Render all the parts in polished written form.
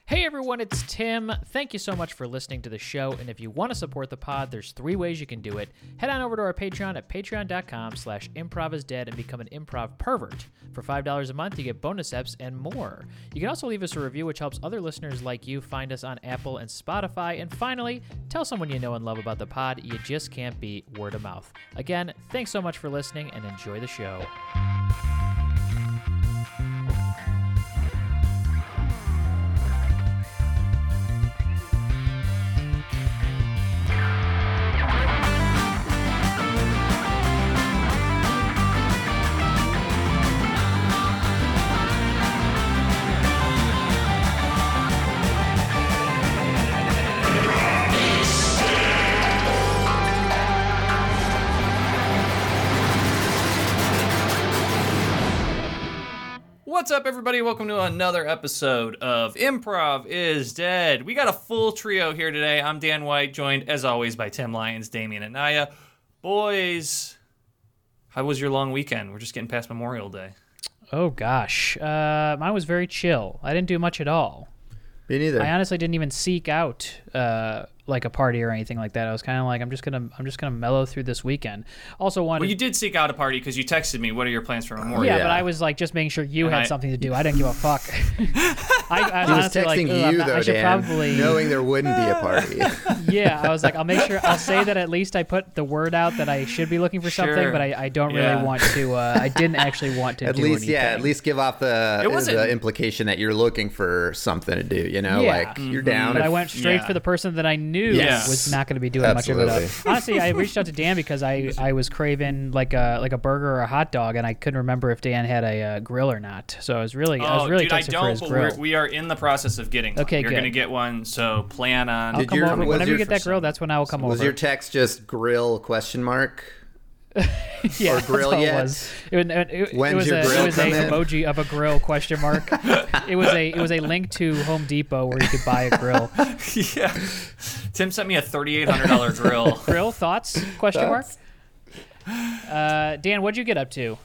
Hey everyone, it's Tim. Thank you so much for listening to the show, and if you want to support the pod, there's 3 ways you can do it. Head on over to our Patreon at patreon.com/improvisdead and become an improv pervert. For $5 a month, you get bonus eps and more. You can also leave us a review, which helps other listeners like you find us on Apple and Spotify. And finally, tell someone you know and love about the pod. You just can't beat word of mouth. Again, thanks so much for listening, and enjoy the show. What's up, everybody? Welcome to another episode of Improv is Dead. We got a full trio here today. I'm Dan White, joined, as always, by Tim Lyons, Damian, and Naya. Boys, how was your long weekend? We're just getting past Memorial Day. Oh, gosh. Mine was very chill. I didn't do much at all. Me neither. I honestly didn't even seek out like a party or anything like that. I was kind of like, I'm just gonna mellow through this weekend. Also wanted. Well, you did seek out a party because you texted me. What are your plans for Memorial? Yeah, Yeah. but I was like just making sure you had something to do. I didn't give a fuck. I He was honestly, texting like, you, though, I should Dan, probably. knowing there wouldn't be a party. Yeah, I was like, I'll say that at least I put the word out that I should be looking for something, Sure. but I don't Yeah. really want to. I didn't actually want to At do least, anything. yeah, at least give off the implication that you're looking for something to do, you know? Yeah. Like, you're down. But if- I went straight for the person that I knew Yes. was not going to be doing much of Absolutely. it. Honestly, I reached out to Dan because I was craving like a burger or a hot dog, and I couldn't remember if Dan had a grill or not. So I was really Dude, texting for his but grill. we are in the process of getting one. Okay, You're good. going to get one, so plan on. I'll Did come your- over. was Whenever you your- get that grill, that's when I will come over. Was your text just grill question mark? yeah, or grill that's all yet? It was. It When's was your a grill emoji coming? of a grill question mark. It was a link to Home Depot where you could buy a grill. Yeah. Tim sent me a $3,800 grill. Grill thoughts? Question mark. Dan, what'd you get up to?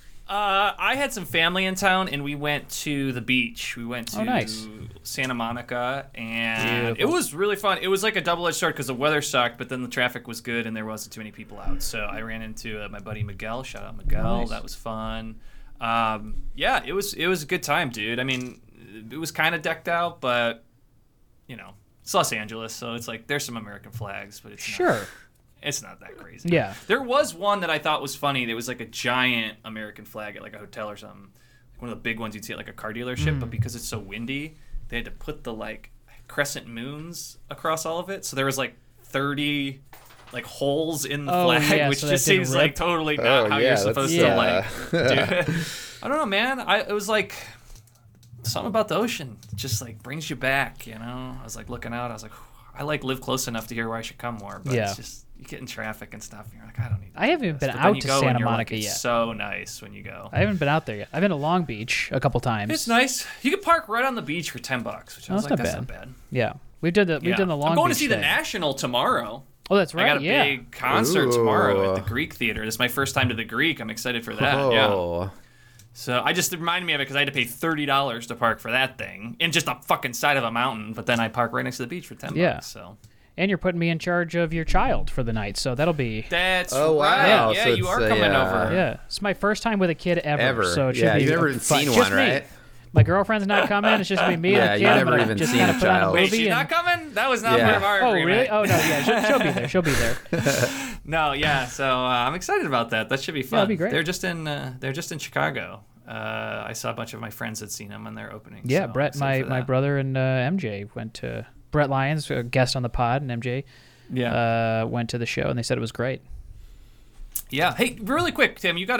I had some family in town, and we went to the beach. We went to nice. Santa Monica, and Beautiful. it was really fun. It was like a double-edged sword because the weather sucked, but then the traffic was good, and there wasn't too many people out. So I ran into my buddy Miguel. Shout out Miguel. Nice. That was fun. Yeah, it was a good time, dude. I mean, it was kind of decked out, but, you know, it's Los Angeles, so it's like there's some American flags, but it's Sure. It's not that crazy. Yeah. There was one that I thought was funny. There was like a giant American flag at like a hotel or something. Like one of the big ones you'd see at like a car dealership, but because it's so windy, they had to put the like crescent moons across all of it. So there was like 30 like holes in the flag, yeah, which so that just didn't seems like rip. totally not Oh, how yeah, you're supposed to like do it. I don't know, man. It was like something about the ocean just like brings you back, you know? I was like looking out, I was like, I like live close enough to hear where I should come more, but Yeah. it's just you get in traffic and stuff and you're like, I don't need I haven't this. been But then out you to go and Santa you're like, Monica it's yet. so nice when you go. I haven't been out there yet. I've been to Long Beach a couple times. It's nice. You can park right on the beach for $10, which I was that's like, not that's bad. not bad. Yeah, we've done the Long I'm going Beach to see the thing. National tomorrow. Oh, that's right. I got a yeah. big concert Ooh. tomorrow at the Greek Theater. This is my first time to the Greek. I'm excited for that. Yeah. Oh. So I just reminded me of it because I had to pay $30 to park for that thing in just the fucking side of a mountain. But then I park right next to the beach for $10. Yeah. So And you're putting me in charge of your child for the night, so that'll be. that's Oh, wow. right. Yeah, So you it's are a, coming over. Yeah, it's my first time with a kid ever. So it should Yeah, be you've never fun. seen Just one, me. right? My girlfriend's not coming. It's just gonna be me Yeah, and the kid. you've I'm never gonna even just seen kind a of put on a child. movie. Wait, she's and... not coming? That was not Yeah. part of our Oh, agreement. really? Oh no, yeah, she'll be there. She'll be there. No, yeah. So I'm excited about that. That should be fun. that'd be great. They're just in Chicago. I saw a bunch of my friends had seen them on their opening. Yeah, so I'm Brett, excited for my that. brother, and MJ went to Brett Lyons, a guest on the pod, and MJ went to the show, and they said it was great. Yeah. Hey, really quick, Tim, you got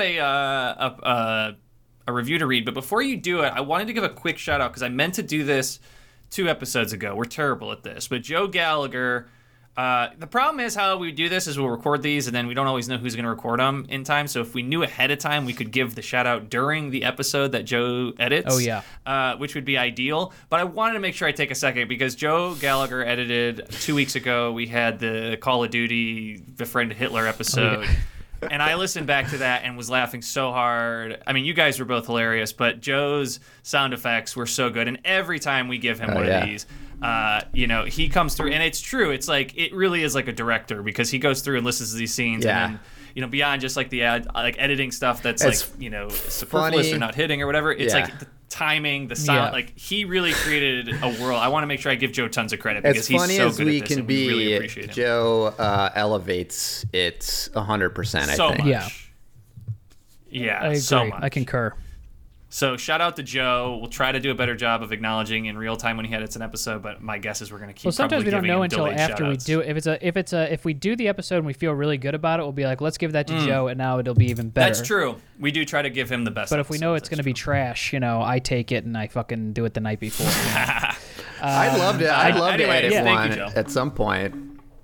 a review to read, but before you do it, I wanted to give a quick shout out because I meant to do this 2 episodes ago. We're terrible at this, but Joe Gallagher. The problem is how we do this is we'll record these and then we don't always know who's going to record them in time. So if we knew ahead of time, we could give the shout out during the episode that Joe edits. Oh, yeah. Which would be ideal. But I wanted to make sure I take a second because Joe Gallagher edited 2 weeks ago. We had the Call of Duty Befriended Hitler episode. And I listened back to that and was laughing so hard. I mean, you guys were both hilarious, but Joe's sound effects were so good. And every time we give him one of these, he comes through. And it's true. It's like, it really is like a director, because he goes through and listens to these scenes. Yeah. And then, beyond just like the editing stuff that's it's superfluous funny. Or not hitting or whatever. It's like the timing, the sound. Like, he really created a world. I want to make sure I give Joe tons of credit, because he's so good at this, and we really appreciate him. Joe elevates it 100%, I think. Much. Yeah, I agree. So much. I concur. So shout out to Joe. We'll try to do a better job of acknowledging in real time when he edits an episode, but my guess is we're going to keep. Well, sometimes we don't know until after we do. If if we do the episode and we feel really good about it, we'll be like, let's give that to Joe, and now it'll be even better. That's true. We do try to give him the best. But if we know it's going to be trash, I take it and I fucking do it the night before. I'd love to edit one at some point.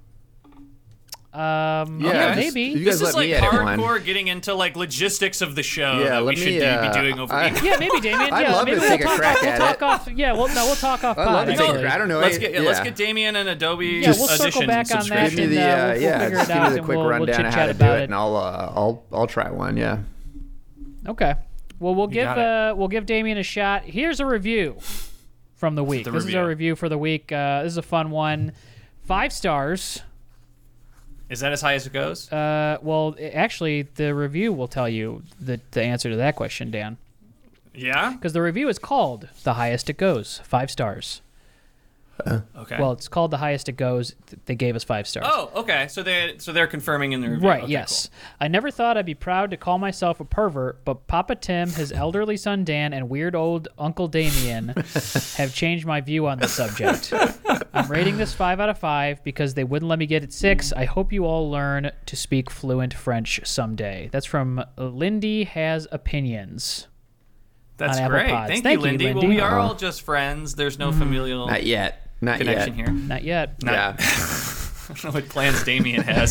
Maybe. You guys this is let me like edit hardcore one. getting into like logistics of the show. Yeah, that we should be doing over. Yeah, maybe Damien. I'd love maybe to take a crack at we'll it. talk off. Yeah, we'll talk off. I'd love to take pod, I don't know. Let's get Damien an Adobe we'll circle Audition back on that. Give me and, the we'll figure just it give out me the quick and rundown we'll of how to chit-chat do about it, and I'll try one. Yeah. Okay. Well, we'll give Damien a shot. Here's a review from the week. This is our review for the week. This is a fun one. 5 stars. Is that as high as it goes? Well, actually, the review will tell you the answer to that question, Dan. Yeah? Because the review is called The Highest It Goes, 5 stars. Okay. Well, it's called The Highest It Goes. They gave us 5 stars. Oh, okay. So they're confirming in the review. Right, okay, yes. Cool. I never thought I'd be proud to call myself a pervert, but Papa Tim, his elderly son Dan, and weird old Uncle Damien have changed my view on the subject. I'm rating this 5 out of 5 because they wouldn't let me get it 6. I hope you all learn to speak fluent French someday. That's from Lindy Has Opinions. That's on great. Apple Pods. Thank you, Lindy. Lindy. Well, we are all just friends. There's no familial Not connection yet. here. Not yet. Yeah. I don't know what plans Damien has.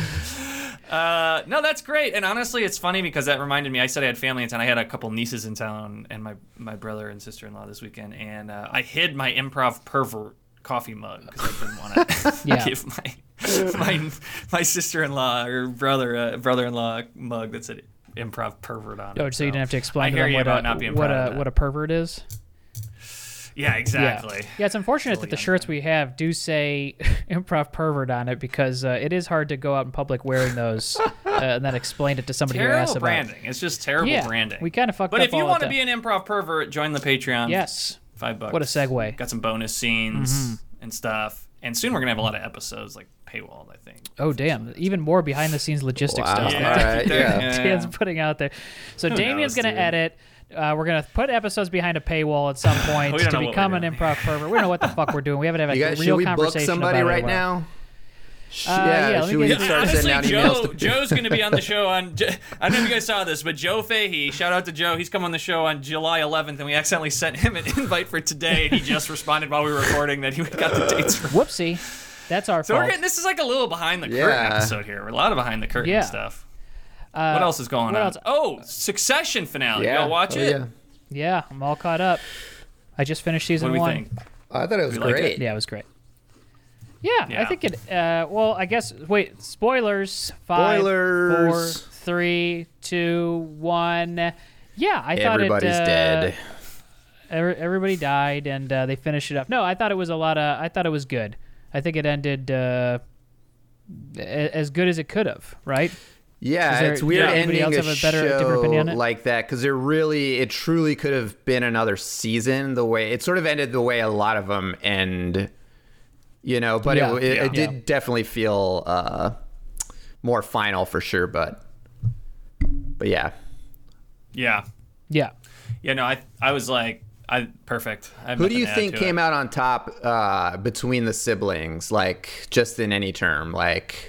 No, that's great. And honestly, it's funny because that reminded me, I said I had family in town. I had a couple nieces in town and my brother and sister-in-law this weekend. And I hid my Improv Pervert coffee mug because I didn't want to give my sister-in-law or brother-in-law mug that said Improv Pervert on it. Oh, so you didn't have to explain to hear them you about not being what proud of a pervert is? Yeah, exactly. Yeah, it's unfortunate that the shirts we have do say Improv Pervert on it because it is hard to go out in public wearing those and then explain it to somebody who asks about it. Terrible branding. It's just terrible branding. We kind of fucked up. But if you want to be an Improv Pervert, join the Patreon. Yes. $5. What a segue. Got some bonus scenes and stuff. And soon we're going to have a lot of episodes like paywalled, I think. Oh, damn. Even more behind-the-scenes logistics stuff. Dan's putting out there. So Damien's going to edit. We're going to put episodes behind a paywall at some point to become an improv pervert. We don't know what the fuck we're doing. We haven't had a real conversation about it. Should we book somebody right now? Should we start sending out emails? Joe's going to be on the show on. I don't know if you guys saw this, but Joe Fahey, shout out to Joe. He's come on the show on July 11th, and we accidentally sent him an invite for today, and he just responded while we were recording that he got the dates wrong. Whoopsie. That's our fault. So this is like a little behind the curtain episode here. We're a lot of behind the curtain stuff. What else is going on? Oh, Succession finale. Y'all watch it? Yeah, I'm all caught up. I just finished season 1. What do we think? I thought it was great. Yeah, it was great. Yeah, I think it. Well, I guess. Wait, spoilers. 5, 4, 3, 2, 1. Yeah, I thought everybody's dead. Everybody died, and they finished it up. No, I thought it was I thought it was good. I think it ended as good as it could have. Right. Yeah, it's weird ending a show like that because it truly could have been another season. The way it sort of ended, the way a lot of them end. But it did definitely feel more final for sure. But yeah. No, I was like, perfect. Who do you think came out on top between the siblings? Like, just in any term, like.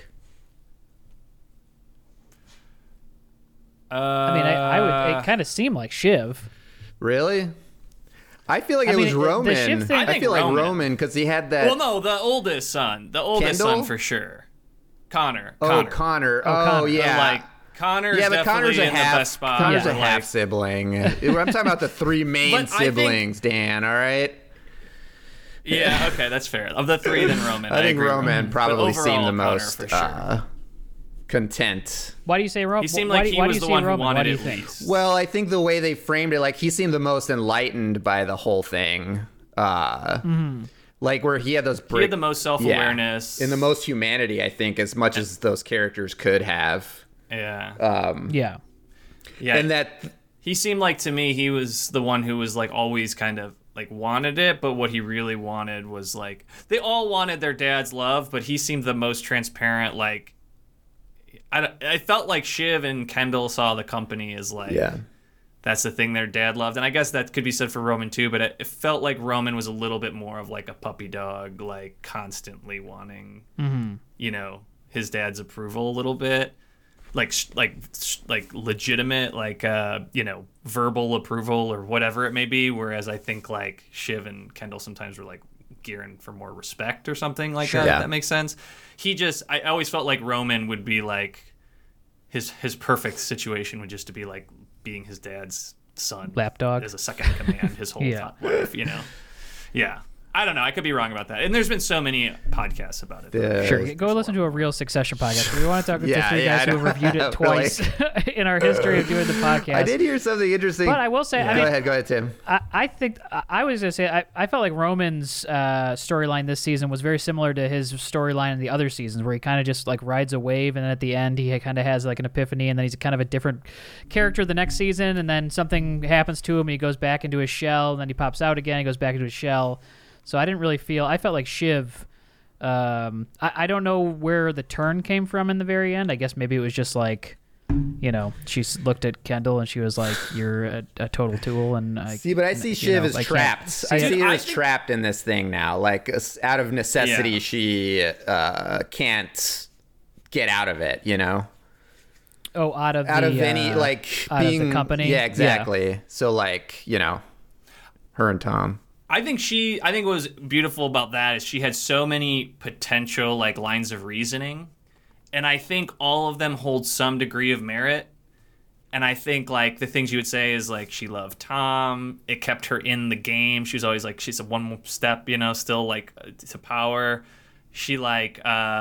I mean, I would. It kind of seemed like Shiv. Really? I feel like it was Roman. I feel like Roman because he had that. Well, no, the oldest son. The oldest son for sure. Connor. Connor. Oh, yeah. Like Connor's definitely in the best spot. Connor's a half sibling. I'm talking about the 3 main siblings, Dan. All right. Yeah. Okay, that's fair. Of the 3, then Roman. I think Roman probably seemed the most. For sure. content. Why do you say Roman? He seemed like he was the one who wanted it least. Well, I think the way they framed it, like he seemed the most enlightened by the whole thing. Like where he had those he had the most self-awareness. And the most humanity, I think, as much as those characters could have. Yeah. Yeah. And that he seemed like, to me, he was the one who was like always kind of like wanted it, but what he really wanted was like, they all wanted their dad's love, but he seemed the most transparent. Like, I felt like Shiv and Kendall saw the company as like, that's the thing their dad loved. And I guess that could be said for Roman too, but it felt like Roman was a little bit more of like a puppy dog, like constantly wanting, you know, his dad's approval a little bit. Like legitimate, like, you know, verbal approval or whatever it may be. Whereas I think like Shiv and Kendall sometimes were like gearing for more respect or something like that. If that makes sense. I always felt like Roman would be like his perfect situation would just to be like being his dad's son, lapdog, as a second in command his whole life, you know. Yeah. I don't know. I could be wrong about that. And there's been so many podcasts about it. Sure. Go listen to a real Succession podcast. We want to talk with the three guys who have reviewed it twice in our history of doing the podcast. I did hear something interesting. But I will say, go ahead, Tim. I think I was going to say, I felt like Roman's storyline this season was very similar to his storyline in the other seasons, where he kind of just like rides a wave, and then at the end he kind of has like an epiphany, and then he's kind of a different character the next season, and then something happens to him, and he goes back into his shell, and then he pops out again, he goes back into his shell. So I didn't really feel... I felt like Shiv... I don't know where the turn came from in the very end. I guess maybe it was just like, you know, she looked at Kendall and she was like, you're a total tool. And I see Shiv as trapped. I see her as trapped in this thing now. Like, out of necessity, she can't get out of it, you know? Oh, out of any, like, being... Out of the company? Yeah, exactly. Yeah. So, like, you know, her and Tom... I think what was beautiful about that is she had so many potential like lines of reasoning, and I think all of them hold some degree of merit. And I think like the things you would say is like she loved Tom, it kept her in the game. She was always like she's a one more step, you know, still like to power. She like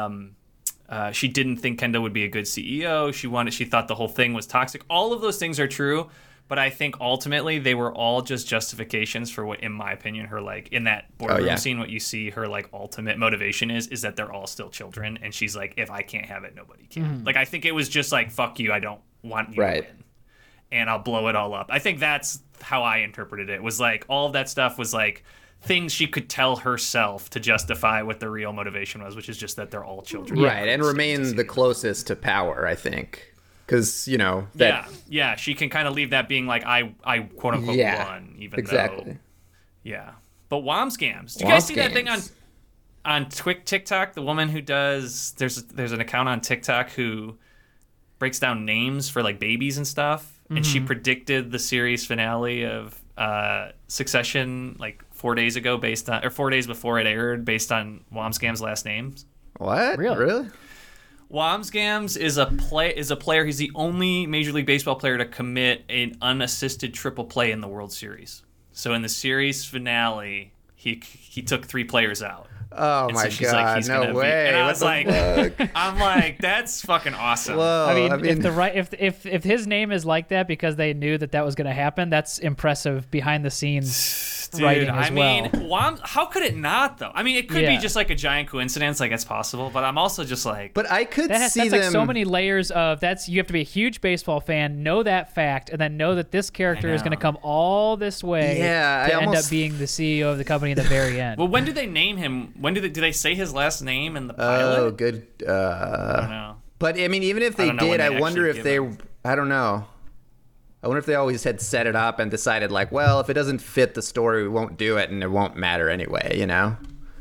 she didn't think Kendall would be a good CEO. She thought the whole thing was toxic. All of those things are true. But I think ultimately they were all just justifications for what, in my opinion, her like in that boardroom scene, what you see her like ultimate motivation is that they're all still children, and she's like, if I can't have it, nobody can. Like I think it was just like, fuck you, I don't want you to win, and I'll blow it all up. I think that's how I interpreted it. Was like all of that stuff was like things she could tell herself to justify what the real motivation was, which is just that they're all children, right, and remain the closest to power. I think. Because, you know... That, she can kind of leave that being like, I quote-unquote won, even though... Yeah. But Womscams. Do you guys see that thing on TikTok? The woman who does... There's an account on TikTok who breaks down names for, like, babies and stuff. And she predicted the series finale of Succession, like, 4 days ago, 4 days before it aired, based on Womscams' last names. What? Really? Womsgams is a player. He's the only Major League Baseball player to commit an unassisted triple play in the World Series. So in the series finale, he took 3 players out. Oh my God! Like, no way! And I was like, I'm like, that's fucking awesome. Whoa, I mean, if his name is like that because they knew that was going to happen, that's impressive behind the scenes. Dude, writing as mean, how could it not though? I mean, it could be just like a giant coincidence, like it's possible. But I'm also just like, but I could see that's them. Like so many layers of you have to be a huge baseball fan, know that fact, and then know that this character is going to come all this way to end up being the CEO of the company at the very end. Well, when did they name him? When did they say his last name in the pilot? Oh, good. I don't know. But I mean, even if they did, I wonder if they. I don't know. I wonder if they always had set it up and decided, like, well, if it doesn't fit the story, we won't do it, and it won't matter anyway, you know?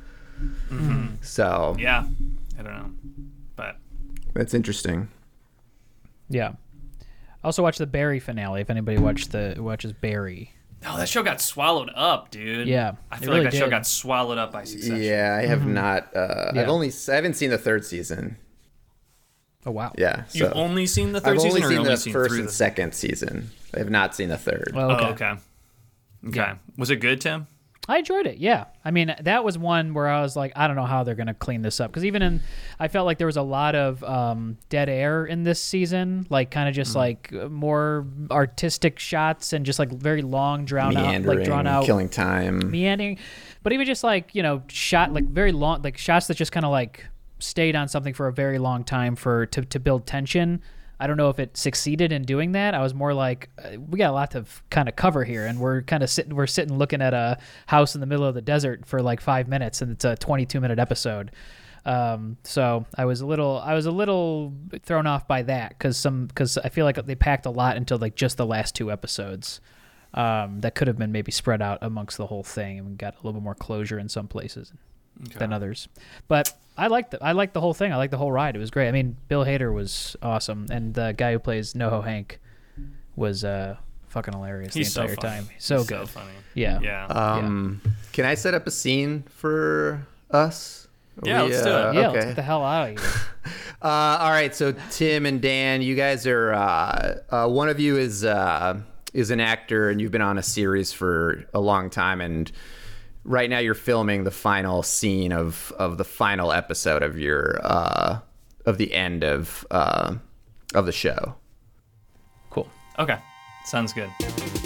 So. Yeah. I don't know. But. That's interesting. Yeah. I also watched the Barry finale, if anybody watches Barry. Oh, that show got swallowed up, dude. Yeah. I feel like that show got swallowed up by Succession. Yeah, I have not. I haven't seen the 3rd season. Oh, wow. Yeah. So You've only seen the 3rd season? I've only seen the 1st and 2nd season. I have not seen the 3rd. Oh, okay. Okay. Yeah. Was it good, Tim? I enjoyed it, yeah. I mean, that was one where I was like, I don't know how they're going to clean this up. Because I felt like there was a lot of dead air in this season, like kind of just like more artistic shots and just like very long, drawn out, killing time. Meandering. But even just like, shot like very long, like shots that just kind of like stayed on something for a very long time to build tension. I don't know if it succeeded in doing that. I was more like, we got a lot to kind of cover here, and we're sitting looking at a house in the middle of the desert for like 5 minutes, and it's a 22-minute episode. So I was a little thrown off by that because I feel like they packed a lot into like just the last 2 episodes. That could have been maybe spread out amongst the whole thing, and we got a little bit more closure in some places than others. But I liked the whole thing. I liked the whole ride. It was great. I mean, Bill Hader was awesome, and the guy who plays NoHo Hank was fucking hilarious. He's the entire time. He's good. So funny. Yeah. Can I set up a scene for us? Let's do it. Yeah, okay. let's get the hell out of here. All right, so Tim and Dan, you guys are one of you is an actor, and you've been on a series for a long time, and right now you're filming the final scene of the final episode of your of the end of the show. Cool. Okay. Sounds good.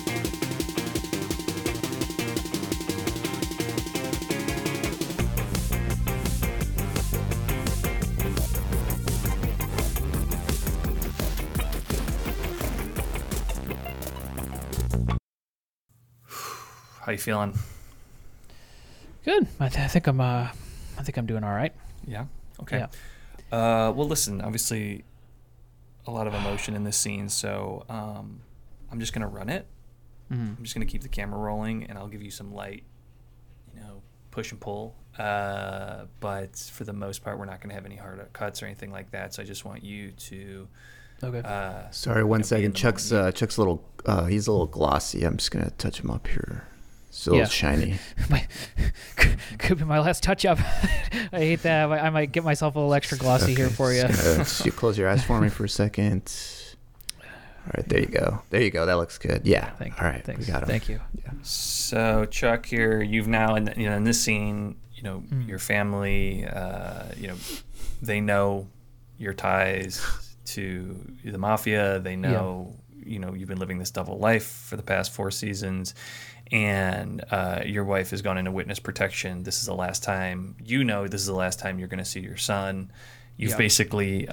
How you feeling? Good. I think I'm doing all right. Yeah. Okay. Yeah. Well, listen. Obviously, a lot of emotion in this scene, so I'm just gonna run it. Mm-hmm. I'm just gonna keep the camera rolling, and I'll give you some light, push and pull. But for the most part, we're not gonna have any hard cuts or anything like that. So I just want you to. Okay. Sorry, 1 second. Chuck's a little. He's a little glossy. I'm just gonna touch him up here. So shiny. Could be my last touch up. I hate that. I might get myself a little extra glossy here for you. You close your eyes for me for a second. All right, there you go. That looks good. Yeah. Thank All right, thanks. we got him. Thank you. Yeah. So Chuck, here you've now in this scene, your family, they know your ties to the mafia. They know, you've been living this double life for the past 4 seasons. And your wife has gone into witness protection. This is the last time this is the last time you're going to see your son. You've basically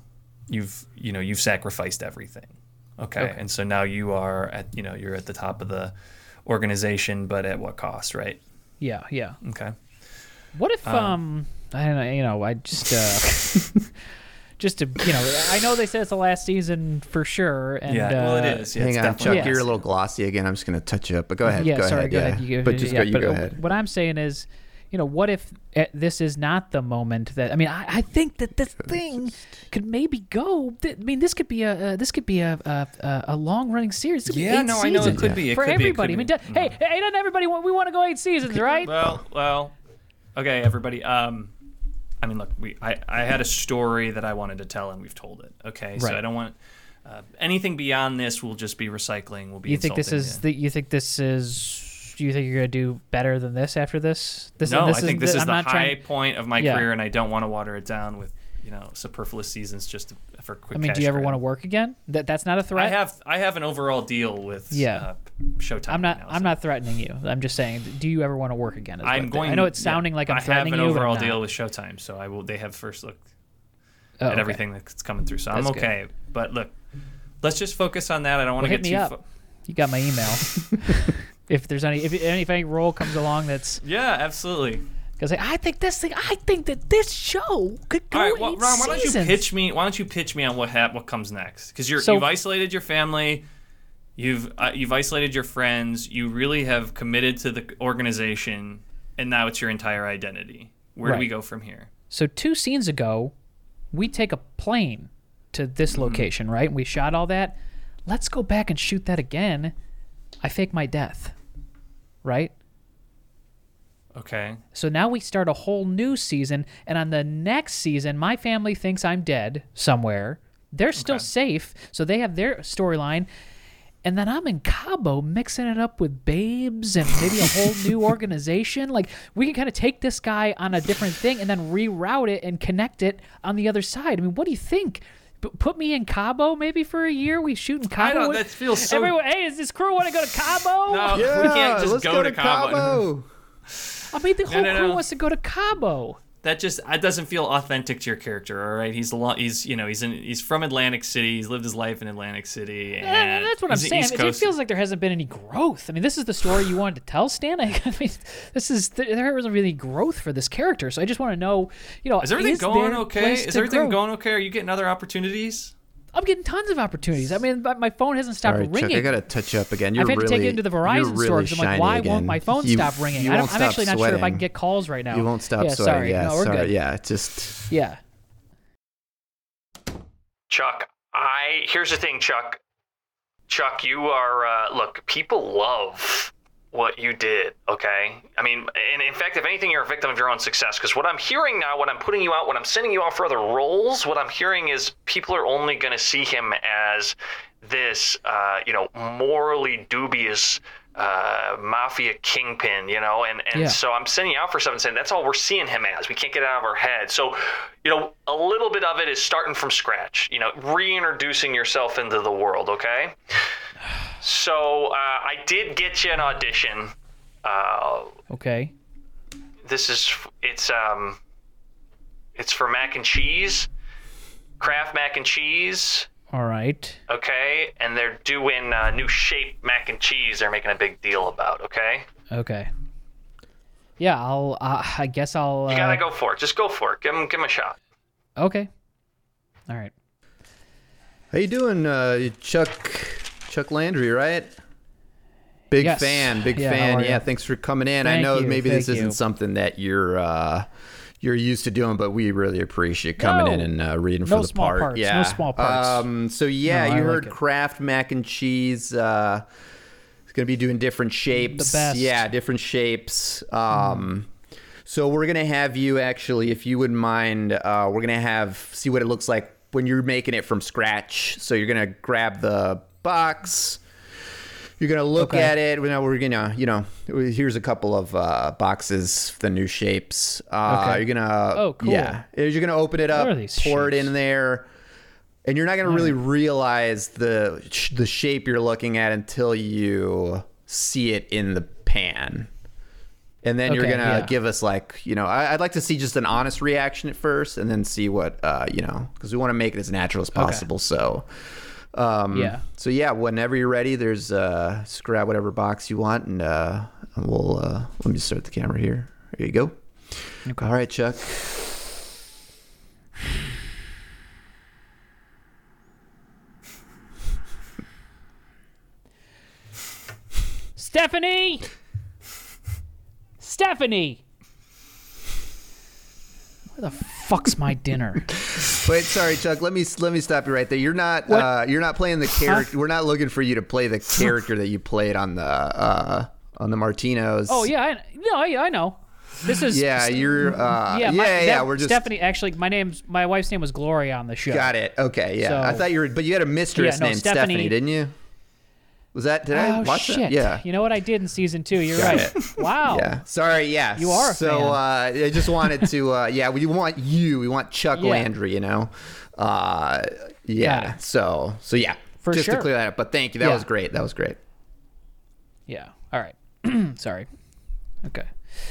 you've sacrificed everything. Okay. And so now you are at you're at the top of the organization, but at what cost, right? Yeah. Okay. What if I don't know, I just just to, I know they said it's the last season for sure. And, well, it is. Yeah, hang on, Chuck, you're a little glossy again. I'm just going to touch you up, but go ahead. Go ahead. Go ahead. What I'm saying is, what if this is not the moment that, I think that this thing could maybe go. This could be a long running series. I know it could be. For everybody. Hey, not everybody, we want to go 8 seasons, right? Well, okay, everybody. Look, I had a story that I wanted to tell, and we've told it. Okay, right. So I don't want anything beyond this. Will just be recycling. Will be. You think this is? Do you think you're gonna do better than this after this? I think this is the high point of my career, and I don't want to water it down with superfluous seasons just for quick. Do you ever want to work again? That's not a threat. I have an overall deal with Showtime. I'm not threatening you. I'm just saying, do you ever want to work again? I know it's sounding like I'm threatening you. I have an overall deal with Showtime, so they have first look at everything that's coming through. So I'm okay. Good. But look, let's just focus on that. I don't want to get too. You got my email. If there's any role comes along that's absolutely. Because I think that this show could go. All right, well, Ron, why don't you pitch me on what comes next? Because you've isolated your family, you've isolated your friends, you really have committed to the organization, and now it's your entire identity. Where do we go from here? So 2 scenes ago, we take a plane to this location, right? And we shot all that. Let's go back and shoot that again. I fake my death, right? Okay. So now we start a whole new season, and on the next season, my family thinks I'm dead somewhere. They're still safe, so they have their storyline, And then I'm in Cabo mixing it up with babes and maybe a whole new organization. Like, we can kind of take this guy on a different thing and then reroute it and connect it on the other side. I mean, what do you think? Put me in Cabo maybe for a year. We shoot in Cabo. I don't. That feels so. Everyone, hey, does this crew want to go to Cabo? No, Yeah, we can't just let's go to Cabo. I mean, the whole crew wants to go to Cabo. That doesn't feel authentic to your character. All right, he's from Atlantic City. He's lived his life in Atlantic City, and that's what I'm saying. It feels like there hasn't been any growth. I mean, this is the story you wanted to tell, Stan. I mean, there wasn't really growth for this character. So I just want to know, is everything going okay? Is everything going okay? Are you getting other opportunities? I'm getting tons of opportunities. I mean, my phone hasn't stopped ringing. Chuck, I gotta touch up again. I've had to take it into the Verizon store because I'm like, why won't my phone stop ringing? I'm actually not sure if I can get calls right now. You won't stop sweating. Sorry. Yeah, no, we're good. Yeah, Yeah. Chuck, here's the thing, Chuck. Chuck, you are, look, people love what you did, okay? I mean, and in fact, if anything, you're a victim of your own success, because what I'm hearing now, when I'm putting you out, when I'm sending you out for other roles, what I'm hearing is people are only going to see him as this, morally dubious mafia kingpin, and so I'm sending you out for something saying that's all we're seeing him as. We can't get it out of our head. So, a little bit of it is starting from scratch, reintroducing yourself into the world, okay? So I did get you an audition. Okay. It's for mac and cheese, Kraft mac and cheese. All right. Okay, and they're doing new shape mac and cheese. They're making a big deal about. Okay. Okay. Yeah, I guess I'll. You gotta go for it. Just go for it. Give him a shot. Okay. All right. How you doing, Chuck Landry, right? Big fan. Yeah, thanks for coming in. I know maybe this isn't something that you're used to doing, but we really appreciate you coming in and reading for the part. Parts. Yeah, no small parts. You heard Kraft mac and cheese. It's gonna be doing different shapes. The best. Yeah, different shapes. So we're gonna have you actually, if you wouldn't mind, we're gonna see what it looks like when you're making it from scratch. So you're gonna grab the box. You're going to look at it. We're going to, here's a couple of boxes, the new shapes. You're going to, oh, cool. Yeah, you're going to open it up, pour it in there, and you're not going to really realize the shape you're looking at until you see it in the pan. And then you're going to give us I'd like to see just an honest reaction at first and then see what, because we want to make it as natural as possible. So, So whenever you're ready, there's just grab whatever box you want, and we'll let me start the camera here. There you go. Okay. All right, Chuck. Stephanie. Where the fuck's my dinner? Wait, sorry, Chuck. Let me stop you right there. You're not playing the character. Huh? We're not looking for you to play the character that you played on the Martinos. Oh yeah, I know. This is you're we're just Stephanie. Actually, my wife's name was Gloria on the show. Got it. Okay, yeah. So, I thought but you had a mistress named Stephanie, didn't you? Was that? Did I watch shit. that? Yeah. You know what I did in season 2? You're right. Wow. Yeah. Sorry. Yeah. You are a fan. I just wanted to. We want you. We want Chuck Landry. So yeah. For just sure. to clear that up. But thank you. That was great. Yeah. All right. Sorry. Okay.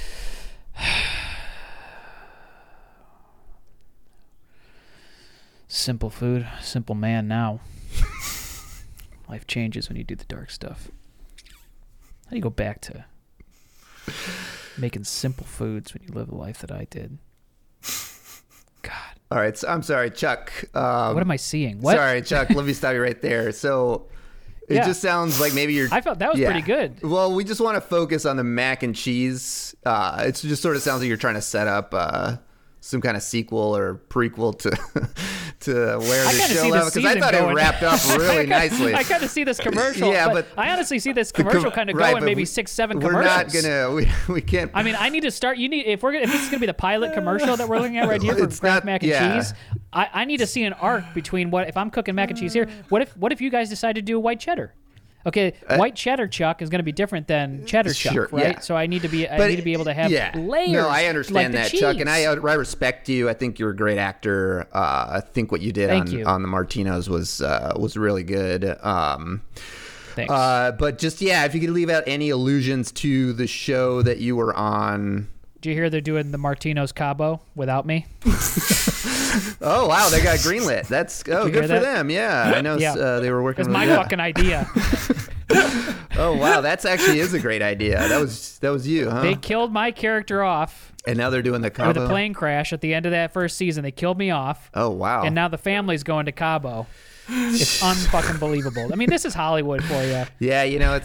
Simple food, simple man now. Life changes when you do the dark stuff. How do you go back to making simple foods when you live the life that I did? God. All right. So I'm sorry, Chuck. What am I seeing? What? Sorry, Chuck. Let me stop you right there. So it just sounds like maybe you're... I felt that was pretty good. Well, we just want to focus on the mac and cheese. It just sort of sounds like you're trying to set up some kind of sequel or prequel to where the show left, because I thought it wrapped up really nicely. I kind of see this commercial. But I honestly see this commercial kind of going maybe 6-7 commercials. We're not gonna. We can't. I mean, I need to start. If this is gonna be the pilot commercial that we're looking at right here for Kraft mac and cheese, I need to see an arc between if I'm cooking mac and cheese here. What if you guys decide to do a white cheddar? Okay, white cheddar Chuck is going to be different than cheddar Chuck, right? Yeah. So I need to be able to have layers. No, I understand like that, Chuck, and I respect you. I think you're a great actor. I think what you did on the Martinos was really good. Thanks. But just if you could leave out any allusions to the show that you were on. Do you hear they're doing the Martinos Cabo without me? Oh wow, they got greenlit. That's good for them. Yeah, I know. Yeah. They were working. It's my fucking idea. Oh wow, that's actually is a great idea. That was you, huh? They killed my character off, and now they're doing the Cabo with a plane crash at the end of that first season. They killed me off. Oh wow! And now the family's going to Cabo. It's unfucking believable. I mean, this is Hollywood for you. Yeah,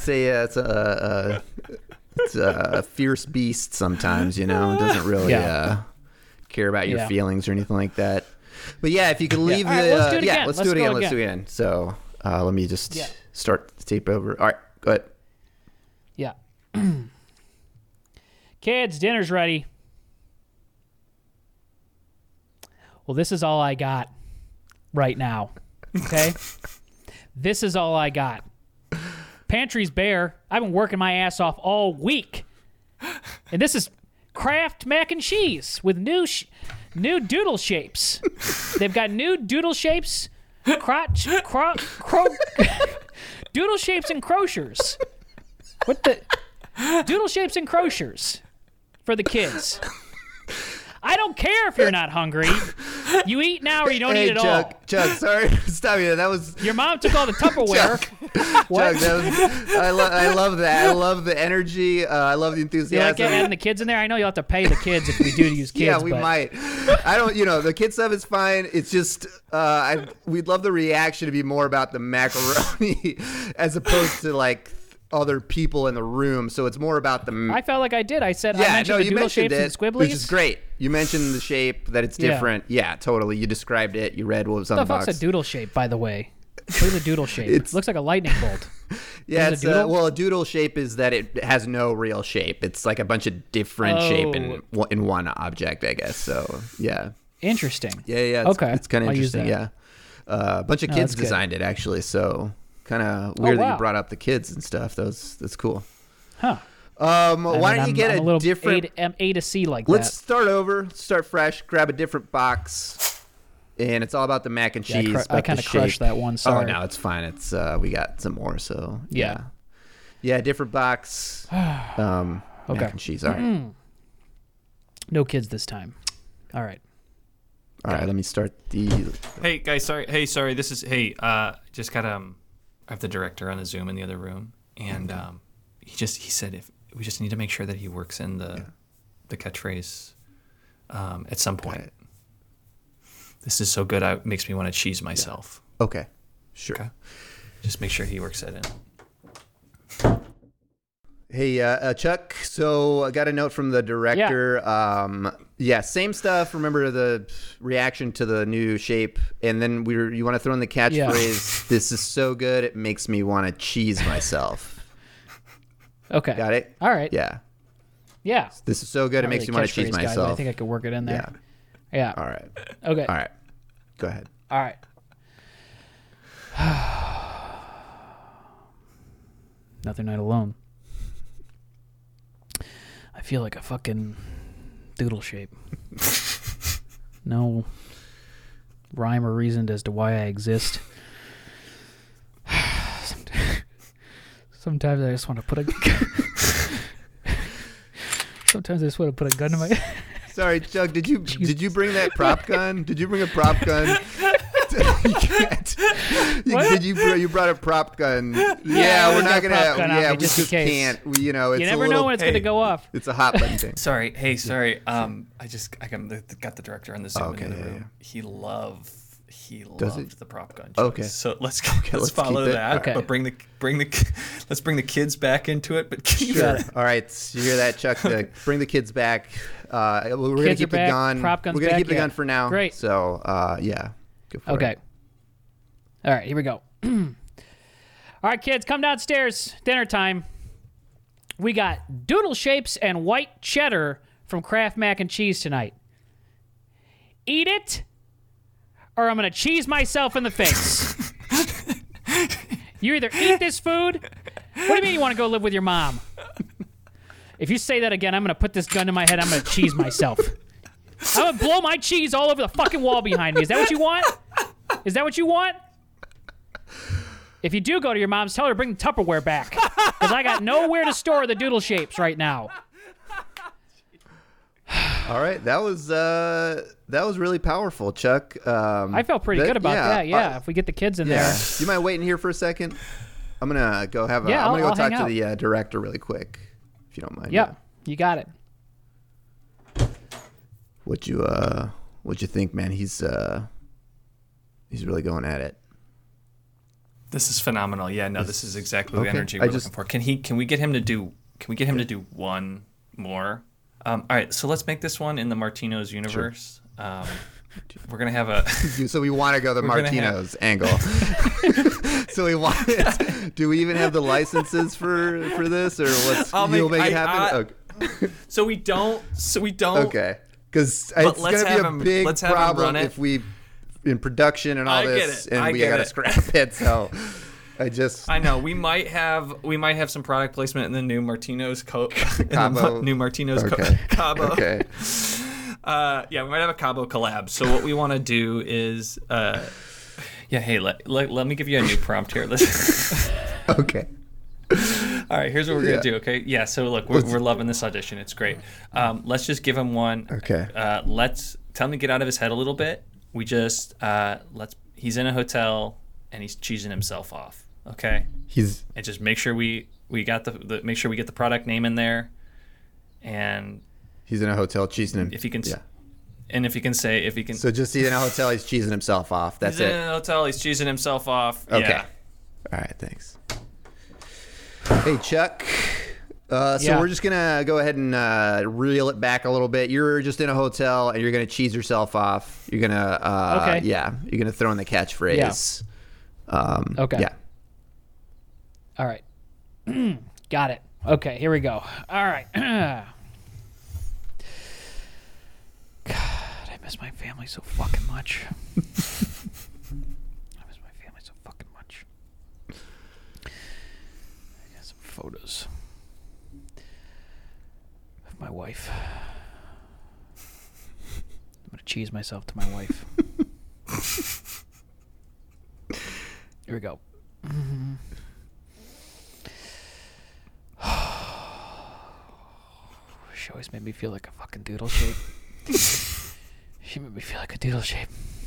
it's a fierce beast sometimes, It doesn't really care about your feelings or anything like that. But if you could leave let's do it again. Let's do it again. So let me just start the tape over. All right, go ahead. Yeah. Kids, dinner's ready. Well, this is all I got right now. Okay? This is all I got. Pantry's bare. I've been working my ass off all week. And this is Kraft mac and cheese with new doodle shapes. They've got new doodle shapes, doodle shapes and crochers. What the? Doodle shapes and crochers for the kids. I don't care if you're not hungry. You eat now or you don't eat at all. Chuck, sorry to stop you. That was your mom took all the Tupperware. Chuck, I love that. I love the energy. I love the enthusiasm. You like adding the kids in there? I know you'll have to pay the kids if we do use kids. Yeah, we might. I don't. The kid stuff is fine. It's just we'd love the reaction to be more about the macaroni as opposed to like other people in the room, so it's more about the. I felt like I did. I said I mentioned the doodle shapes and squibblies, which is great. You mentioned the shape that it's different. Yeah, totally. You described it. You read what was on the box. What the fuck's a doodle shape, by the way? What is a doodle shape? It looks like a lightning bolt. Yeah, it's a doodle shape is that it has no real shape. It's like a bunch of different shape in one object, I guess. So yeah. Interesting. Yeah. It's kind of interesting. Yeah. A bunch of kids designed it actually. So. Kind of weird that you brought up the kids and stuff. That's cool. Huh. Why don't you get a different A to C like that? Let's start over. Start fresh. Grab a different box, and it's all about the mac and cheese. I kind of crushed that one. Sorry. Oh no, it's fine. It's we got some more. So yeah. Different box. Mac and cheese. All right. No kids this time. All right. All right. Let me start the. Hey guys, sorry. This is just got I have the director on the Zoom in the other room, and he said if we just need to make sure that he works in the catchphrase at some point. This is so good, it makes me want to cheese myself. Yeah. Okay, sure. Okay. Just make sure he works that in. Hey, Chuck. So I got a note from the director. Same stuff. Remember the reaction to the new shape, and then you want to throw in the catchphrase. This is so good, it makes me want to cheese myself. Okay. Got it. All right. Yeah. Yeah. This is so good, it makes me want to cheese myself. I think I could work it in there. Yeah. All right. Okay. All right. Go ahead. All right. Another night alone. I feel like a fucking doodle shape. No rhyme or reason as to why I exist. Sometimes I just want to put a gun to my. Sorry, Chuck. Did you bring that prop gun? Did you bring a prop gun? You can't. You brought a prop gun. Yeah, we're not gonna. Yeah, we just can't. It's you never know when it's gonna go off. It's a hot button thing. Sorry. I got the director on the Zoom in the room. Yeah. He loved the prop gun choice. Okay. So let's follow that. Okay. But bring the kids back into it. But sure. All right. You hear that, Chuck? Bring the kids back. We're gonna keep the gun. Prop guns. We're gonna keep the gun for now. Great. So yeah. Okay. All right, here we go. All right, kids, come downstairs. Dinner time. We got doodle shapes and white cheddar from Kraft mac and cheese tonight. Eat it, or I'm going to cheese myself in the face. You either eat this food. What do you mean you want to go live with your mom? If you say that again, I'm going to put this gun to my head. I'm going to cheese myself. I'm going to blow my cheese all over the fucking wall behind me. Is that what you want? Is that what you want? If you do go to your mom's, tell her to bring the Tupperware back. Because I got nowhere to store the doodle shapes right now. All right, that was really powerful, Chuck. I felt pretty good about that. Yeah, if we get the kids in there. You mind waiting here for a second? I'm gonna go have. I'm gonna go talk to the director really quick, if you don't mind. Yep, you got it. What'd you think, man? He's really going at it. This is phenomenal. Yeah, no, this is exactly the energy we're looking for. Can we get him to do one more? All right, so let's make this one in the Martino's universe. Sure. We're gonna have a. So we want to go the Martino's angle. So we want it. Do we even have the licenses for this, or what's? You'll make it happen. Okay. So we don't. Okay, because it's gonna be a big problem if we in production and all this, and we gotta scrap it. So. I know we might have some product placement in the new Martino's Cabo. New Martino's Cabo. Okay. We might have a Cabo collab. So what we want to do is, hey, let me give you a new prompt here. Okay. All right, here's what we're gonna do. Okay. Yeah. So look, we're loving this audition. It's great. Let's just give him one. Okay. Let's tell him to get out of his head a little bit. We just he's in a hotel and he's cheesing himself off. Okay. And just make sure we got make sure we get the product name in there, and he's in a hotel cheesing him. If he can, and if he can. So just he's in a hotel, he's cheesing himself off. That's it. He's in a hotel, he's cheesing himself off. Okay. Yeah. All right. Thanks. Hey, Chuck. So we're just gonna go ahead and reel it back a little bit. You're just in a hotel and you're gonna cheese yourself off. You're gonna you're gonna throw in the catchphrase. Yeah. Okay. Yeah. All right. Got it. Okay, here we go. All right. God, I miss my family so fucking much. I got some photos of my wife. I'm going to cheese myself to my wife. Here we go. She always made me feel like a fucking doodle shape. She made me feel like a doodle shape.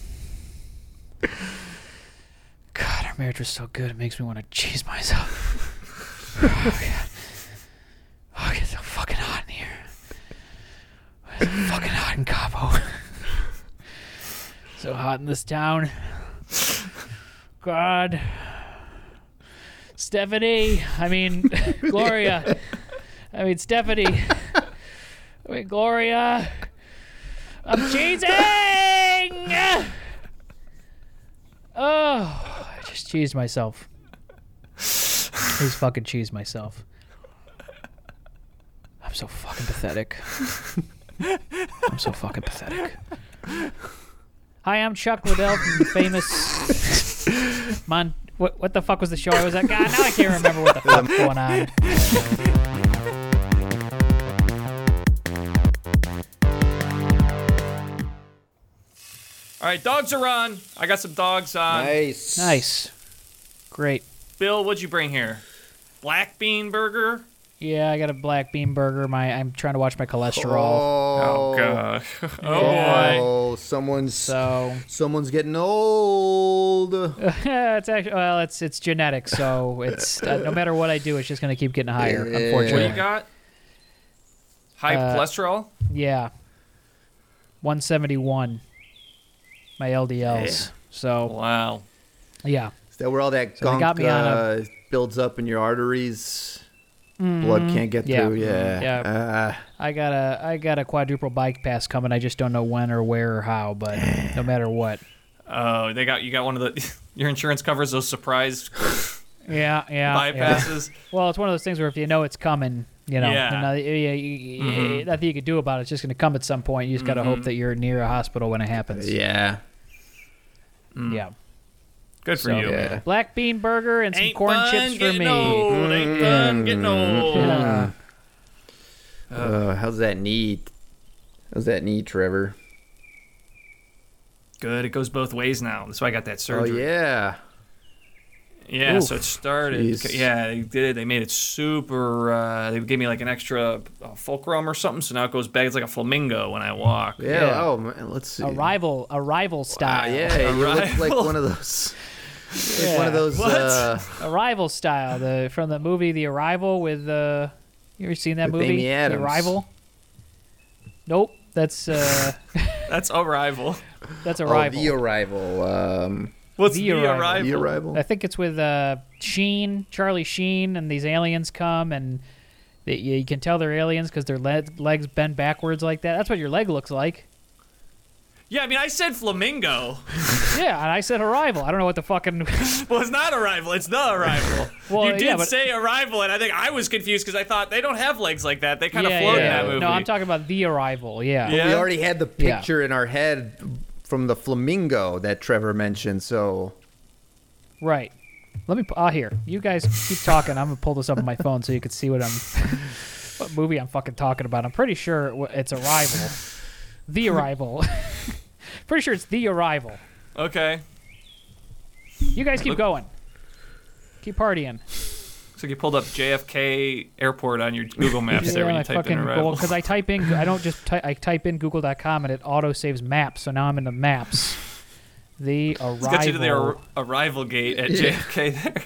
God, our marriage was so good, it makes me want to cheese myself. Oh, God. Oh, it gets so fucking hot in here. It's fucking hot in Cabo. So hot in this town. God. Stephanie. Gloria. Stephanie. Gloria. I'm cheesing! Oh, I just cheesed myself. I just fucking cheesed myself. I'm so fucking pathetic. I'm so fucking pathetic. Hi, I'm Chuck Liddell from the famous What the fuck was the show I was at? God, now I can't remember what the fuck's going on. All right, dogs are on. I got some dogs on. Nice. Great. Bill, what'd you bring here? Black bean burger? Yeah, I got a black bean burger. I'm trying to watch my cholesterol. Oh gosh. Oh, someone's getting old. It's actually it's genetic, so it's no matter what I do, it's just gonna keep getting higher. Unfortunately. What do you got? High cholesterol? Yeah. 171. My LDLs. So. Wow. Yeah. Is that where all that gunk builds up in your arteries? Blood can't get through. Yeah. I got a quadruple bypass coming. I just don't know when or where or how, but no matter what. Oh, you got one of your insurance covers those surprise bypasses. Yeah. Well, it's one of those things where if you know it's coming, nothing you could do about it. It's just going to come at some point. You just got to hope that you're near a hospital when it happens. Yeah. Yeah. Good for you. Yeah. Black bean burger and some corn chips for me. Ain't fun getting old. Yeah. How's that knee? Trevor? Good. It goes both ways now. That's why I got that surgery. Oh, yeah. Yeah, Oof. so it started. Jeez. Yeah, they did. They made it super. They gave me like an extra fulcrum or something, so now it goes back. It's like a flamingo when I walk. Yeah. Oh, man, let's see. Arrival style. Yeah, you look like one of those. Like one of those. What? Arrival style. From the movie The Arrival with you ever seen that With movie? Amy Adams. The Arrival. Nope, that's That's Arrival. that's Oh, Arrival. The Arrival. What's The The Arrival. Arrival? The Arrival. I think it's with Charlie Sheen, and these aliens come, and you can tell they're aliens because their legs bend backwards like that. That's what your leg looks like. Yeah, I mean, I said flamingo. Yeah, and I said Arrival. I don't know what the fucking... Well, it's not Arrival. It's The Arrival. Well, you did yeah, but- say Arrival, and I think I was confused because I thought they don't have legs like that. They kind of float in that movie. No, I'm talking about The Arrival, yeah. Yeah. We already had the picture in our head from the flamingo that Trevor mentioned, so... Right. Let me... here. You guys keep talking. I'm going to pull this up on my phone so you can see what movie I'm fucking talking about. I'm pretty sure it's Arrival. The Arrival. Pretty sure it's The Arrival. Okay. You guys keep going. Keep partying. So you pulled up JFK Airport on your Google Maps there when you typed in Arrival. Because I type in... I don't just type... I type in google.com and it auto-saves maps, so now I'm in the maps. The Arrival. It's got you to the Arrival gate at JFK there.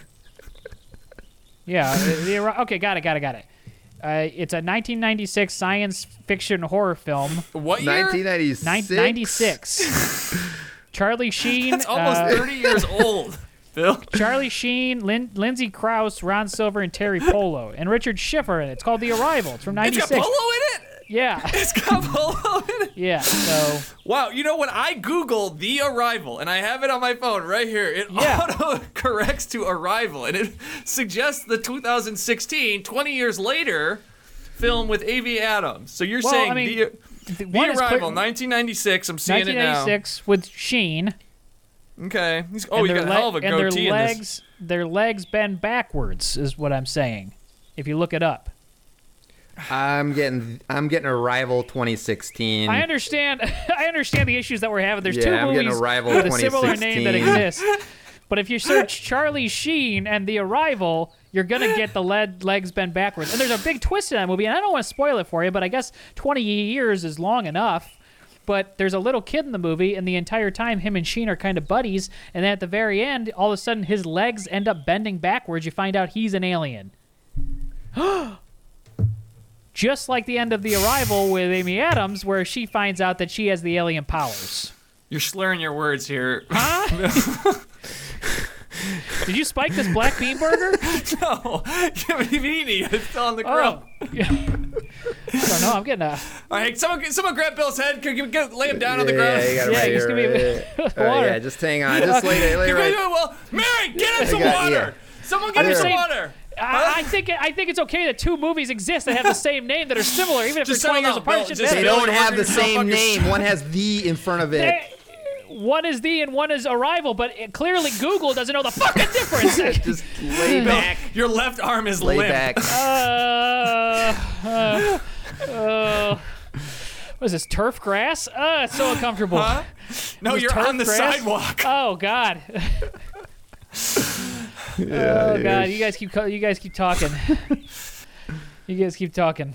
Yeah. Okay, got it. It's a 1996 science fiction horror film. What year? 1996? 96. Charlie Sheen. That's almost 30 years old, Bill. Charlie Sheen, Lindsay Krause, Ron Silver, and Terry Polo. And Richard Schiffer in it. It's called The Arrival. It's from 96. It's got Polo in it? Yeah. It's got Polo in it? Yeah, so... Wow, you know, when I Google The Arrival, and I have it on my phone right here, it auto-corrects to Arrival, and it suggests the 2016, 20 years later, film with Amy Adams. So you're saying The Arrival, 1996, I'm seeing it now. 1996 with Sheen. Okay. You got a hell of a goatee in this. Their legs bend backwards, is what I'm saying, if you look it up. I'm getting Arrival 2016. I understand the issues that we're having. There's two I'm movies getting Arrival with a similar 2016. name that exist. But if you search Charlie Sheen and The Arrival, you're going to get the legs bend backwards. And there's a big twist in that movie, and I don't want to spoil it for you, but I guess 20 years is long enough. But there's a little kid in the movie, and the entire time him and Sheen are kind of buddies, and then at the very end, all of a sudden his legs end up bending backwards. You find out he's an alien. Just like the end of The Arrival with Amy Adams, where she finds out that she has the alien powers. You're slurring your words here. Huh? Did you spike this black bean burger? No, you haven't even eaten it. It's still on the grill. Yeah. I don't know. I'm getting a... All right, someone grab Bill's head. Can you lay him down on the ground? Yeah, you got him right just give me here. water. Yeah, just hang on. Just lay You're right. gonna do it well. Mary, get him some water. Someone get him some water. I think it's okay that two movies exist that have the same name that are similar, even if Just they're 20 years settle apart. down, It Bill. shouldn't They matter. don't have the Yourself same on your name. One has the in front of it. One is the and one is Arrival, but clearly Google doesn't know the fucking difference. Just lay back. Your left arm is Lay limp. back. What is this, turf grass? It's so uncomfortable. Huh? No, This you're turf on the grass? sidewalk. Oh God. Oh God, you guys keep talking. You guys keep talking.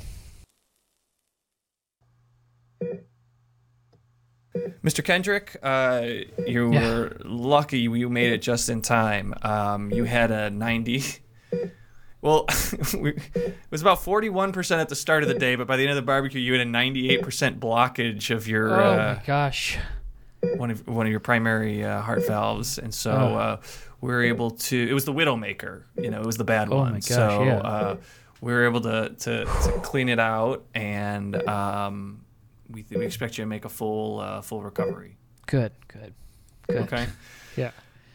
Mr. Kendrick, you were lucky you made it just in time. You had a 90. Well, it was about 41% at the start of the day, but by the end of the barbecue, you had a 98% blockage of your Oh my gosh. one of your primary heart valves, and so we were able to. It was the Widowmaker, it was the bad one. My gosh, so we were able to clean it out, and we expect you to make a full recovery. Good. Okay. Yeah.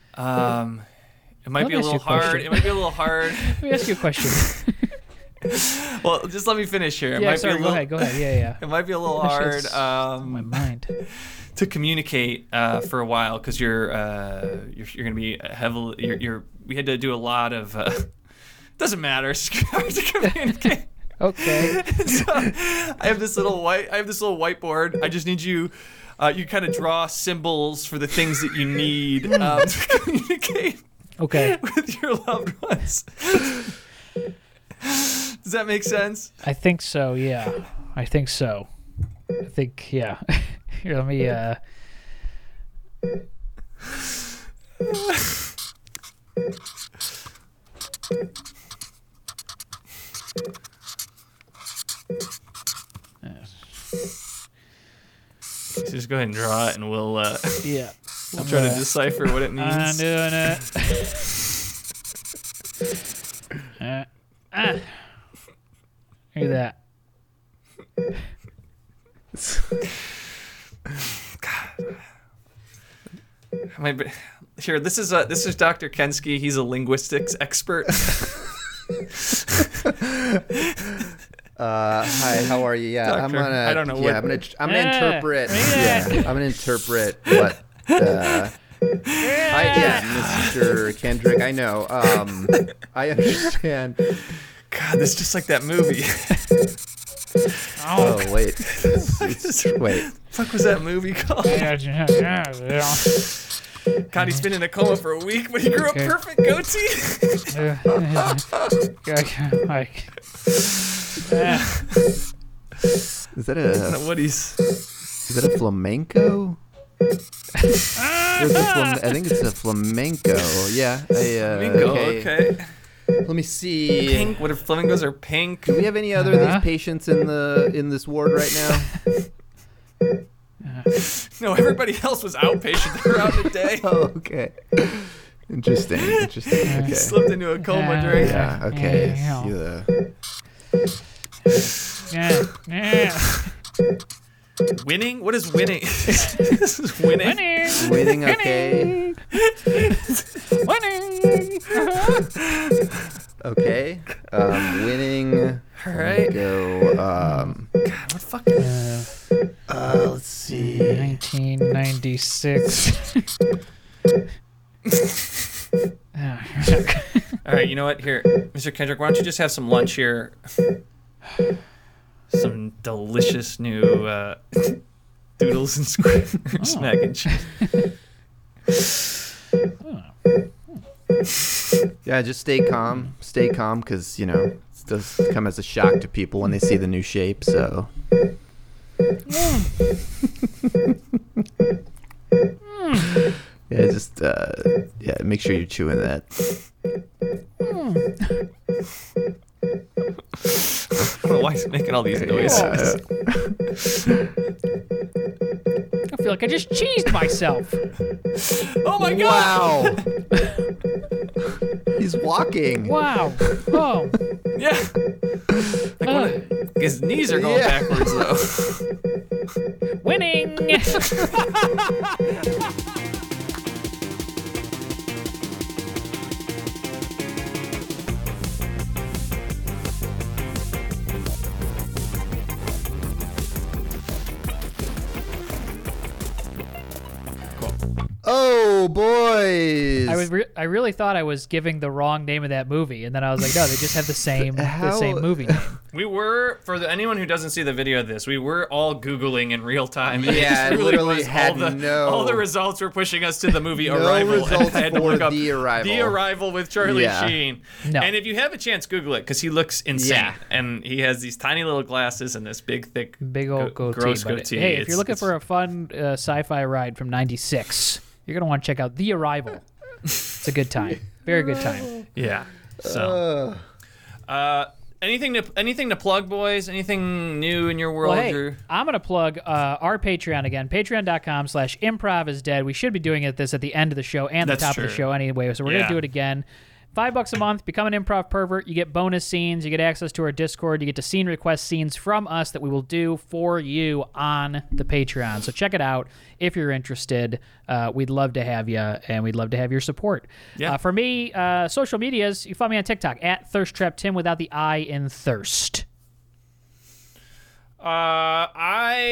It might be a little hard. It might be a little hard. Let me ask you a question. Well, just let me finish here. Go ahead. Yeah. It might be a little hard My mind. to communicate for a while because you're going to be heavily. We had to do a lot of. Doesn't matter. It's hard to communicate. Okay. So I have this little whiteboard. I just need you. You kind of draw symbols for the things that you need to communicate. Okay. With your loved ones. Does that make sense? I think so. Yeah. I think so. Yeah. Here, let me. So just go ahead and draw it, and we'll yeah. We'll try to decipher what it means. I'm doing it. Look at that. God. Here, this is Dr. Kensky. He's a linguistics expert. Hi, how are you? Yeah, Doctor, I'm gonna. I don't know. Yeah, what, I'm gonna interpret. Yeah, I'm gonna interpret what. Mr. Kendrick. I know. I understand. God, this is just like that movie. Oh wait, wait. What the fuck was that movie called? God, he's been in a coma for a week, but he grew a perfect goatee. Is that a? I don't know what he's. Is that a flamenco? I think it's a flamenco. Yeah. Flamenco. Okay. Let me see. Pink. What if flamingos are pink? Do we have any other of these patients in this ward right now? No, everybody else was outpatient. They were out in the day. Oh, okay. Interesting. Okay. He slipped into a coma during. Yeah. Okay. Winning? What is winning? This is winning. Winning. Okay. Winning. Okay. Winning. All right. Go. God, what fucking. Let's see. 1996. All right, you know what? Here, Mr. Kendrick, why don't you just have some lunch here? Some delicious new doodles and mac and cheese. Yeah, just stay calm. Stay calm, because, it does come as a shock to people when they see the new shape, so. Yeah, just make sure you're chewing that. I don't know why he's making all these noises. I feel like I just cheesed myself. Oh my god! Wow. He's walking. Wow. Oh. Yeah. His knees are going backwards though. Winning. Oh, boys. I really thought I was giving the wrong name of that movie, and then I was like, no, they just have the same movie name. We were, anyone who doesn't see the video of this, we were all Googling in real time. Yeah, it literally had all the results were pushing us to the movie no Arrival. Results I had to for look up The Arrival. The Arrival with Charlie Sheen. No. And if you have a chance, Google it, because he looks insane. Yeah. And he has these tiny little glasses and this big old goatee. Gross goatee. Hey, if you're looking for a fun sci-fi ride from '96, you're going to want to check out The Arrival. It's a good time. Very good time. Yeah. So, anything to plug, boys? Anything new in your world, well, hey, Drew? I'm going to plug our Patreon again, patreon.com/improvisdead. We should be doing this at the end of the show and the top of the show anyway, so we're going to do it again. $5 a month, become an improv pervert. You get bonus scenes. You get access to our Discord. You get to scene request scenes from us that we will do for you on the Patreon. So check it out if you're interested. We'd love to have you, and we'd love to have your support. Yeah. For me, social medias, you follow me on TikTok at ThirstTrapTim without the I in thirst. I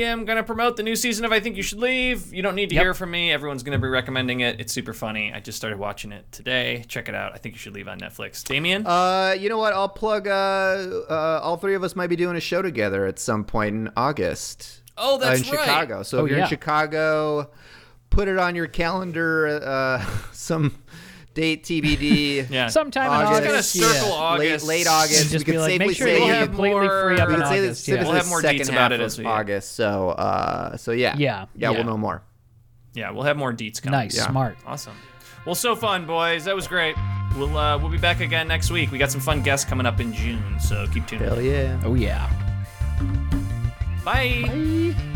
am going to promote the new season of I Think You Should Leave. You don't need to hear from me. Everyone's going to be recommending it. It's super funny. I just started watching it today. Check it out. I Think You Should Leave on Netflix. Damien? You know what? I'll plug, all three of us might be doing a show together at some point in August. Oh, that's in Chicago. So if you're in Chicago, put it on your calendar, some date TBD. Yeah. Sometime in August. Just kind of circle August. Late August. Just we can safely say we'll have completely free up in August. We'll have more deets about it as we August. So yeah, we'll know more. Yeah, we'll have more deets coming. Nice, smart. Awesome. Well, so fun, boys. That was great. We'll be back again next week. We got some fun guests coming up in June, so keep tuning in. Hell yeah. Oh yeah. Bye.